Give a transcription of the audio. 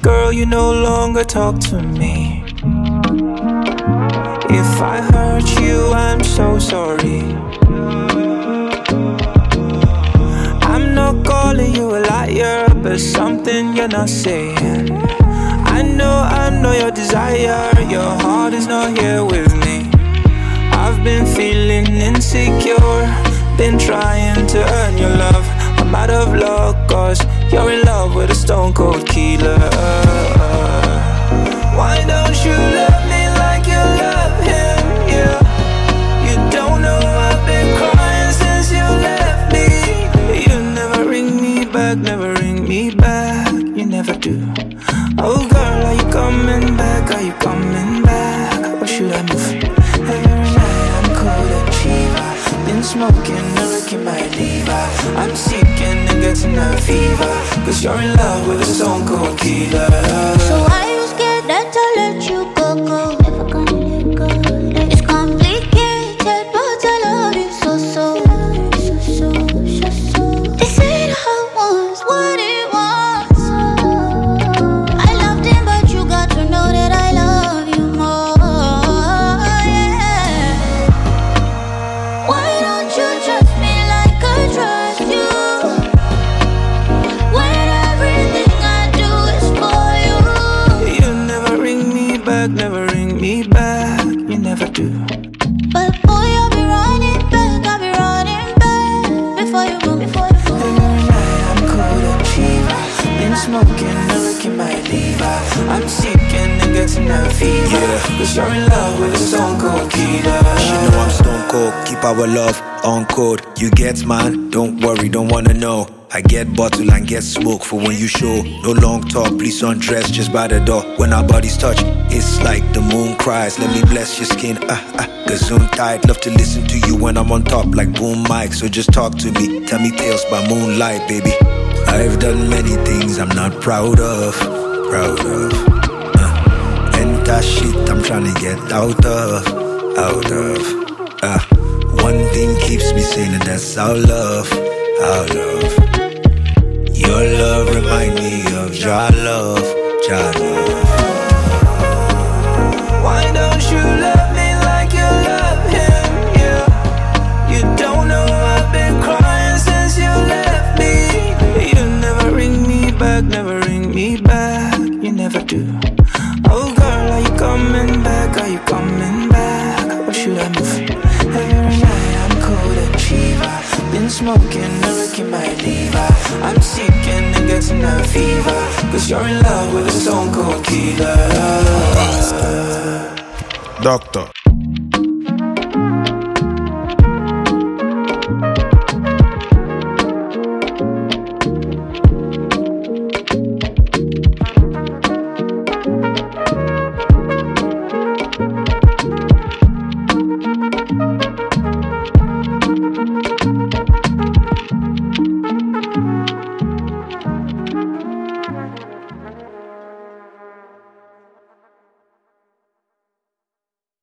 girl, you no longer talk to me. If I hurt you, I'm so sorry. I'm not calling you a liar, but something you're not saying. I know your desire, your heart is not here with me. I've been feeling insecure, been trying to earn your love. I'm out of luck, cause you're in love with a stone cold killer. Why don't you love me like you love him, yeah? You don't know I've been crying since you left me. You never ring me back, never ring me back. You never do. Oh girl, are you coming back? Are you coming back? Or should I move? Every night I'm cold and fever. Been smoking, looking my lever. I'm seeking and getting a fever, cause you're in love with a stone cold killer. So why you scared that I let you go? Never gonna let go. It's complicated, but I love you so. This ain't how it was, what it was. I loved him, but you got to know that I love you more, yeah. Why don't you trust me like I trust you? When everything I do is for you. You never ring me back, never ring me back. You never do. But boy, I'll be running back before you go. Every night I'm cold and fever. Been smoking, looking my lever. I'm seeking and getting a fever, cause you're in love with a stone cold killer. She know I'm stone cold, keep our love on code. You get man, don't worry, don't wanna know. I get bottle and get smoke for when you show. No long talk, please undress just by the door. When our bodies touch, it's like the moon cries. Let me bless your skin, gazoon tight. Love to listen to you when I'm on top like boom mic. So just talk to me, tell me tales by moonlight, baby. I've done many things I'm not proud of. And that shit I'm trying to get out of. One thing keeps me sane and that's our love. Your love remind me of Jah love. Why don't you love me like you love him, yeah? You don't know I've been crying since you left me. You never ring me back, never ring me back. You never do. Oh girl, are you coming back? Are you coming back? Or should I move? Every night I'm cold and fever. Been smoking, looking my lever. I'm seeking and getting a fever, cause you're in love with a stone cold killer. Doctor.